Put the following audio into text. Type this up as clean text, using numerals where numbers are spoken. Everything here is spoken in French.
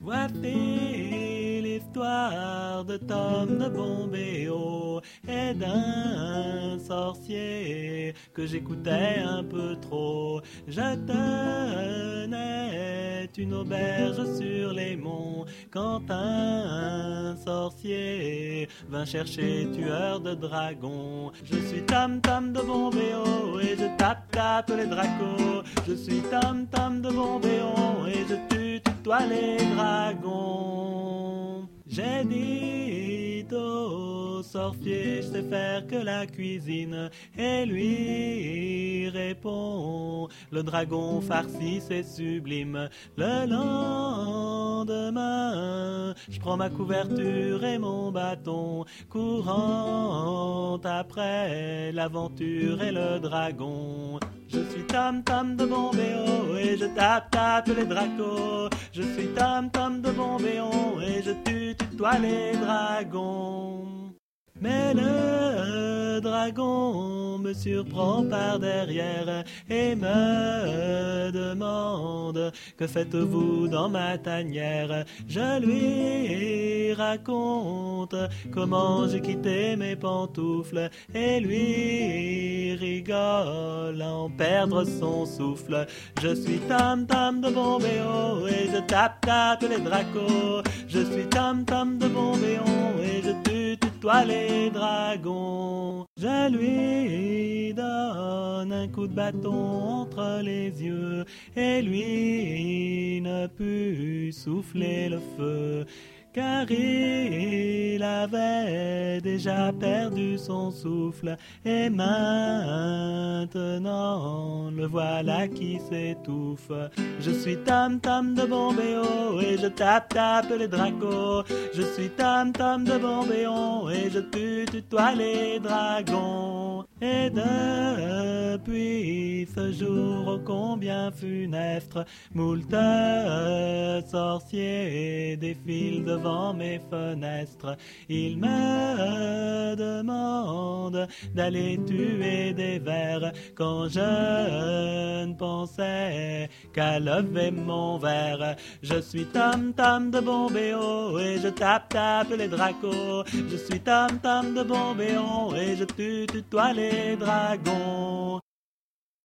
Voici l'histoire de Tom de Bombéo et d'un sorcier que j'écoutais un peu trop. Je tenais une auberge sur les monts quand un sorcier vint chercher tueur de dragons. Je suis Tom de Bombéo et je tape les dracos. Je suis Tom de Bombéo et je tutoie les dragons. J'ai dit au sorcier, je sais faire que la cuisine. Et lui répond, le dragon farci c'est sublime. Le lendemain, je prends ma couverture et mon bâton, courant après l'aventure et le dragon. Je suis Tom de Bombéo et je tape les dracos. Je suis Tom de Bombéo et je tutoie les dragons. Mais le dragon me surprend par derrière et me demande « Que faites-vous dans ma tanière ?» Je lui raconte comment j'ai quitté mes pantoufles et lui rigole à en perdre son souffle. Je suis Tom de Bombéo et je tape les dracos. Je suis Tom de Bombéo et je tutoie les dragons. Je lui donne un coup de bâton entre les yeux et lui ne put souffler le feu, car il avait déjà perdu son souffle et maintenant le voilà qui s'étouffe. Je suis Tom de Bombéo et je tape les dracos. Je suis Tom de Bombéo et je tutoie les dragons. Et depuis ce jour ô combien funeste, moult sorciers défilent devant mes fenêtres. Ils me demandent d'aller tuer des vers quand je ne pensais qu'à lever mon verre. Je suis Tom de Bombéo et je tape les dracos. Je suis Tom de Bombéo et je tutoie les dragons.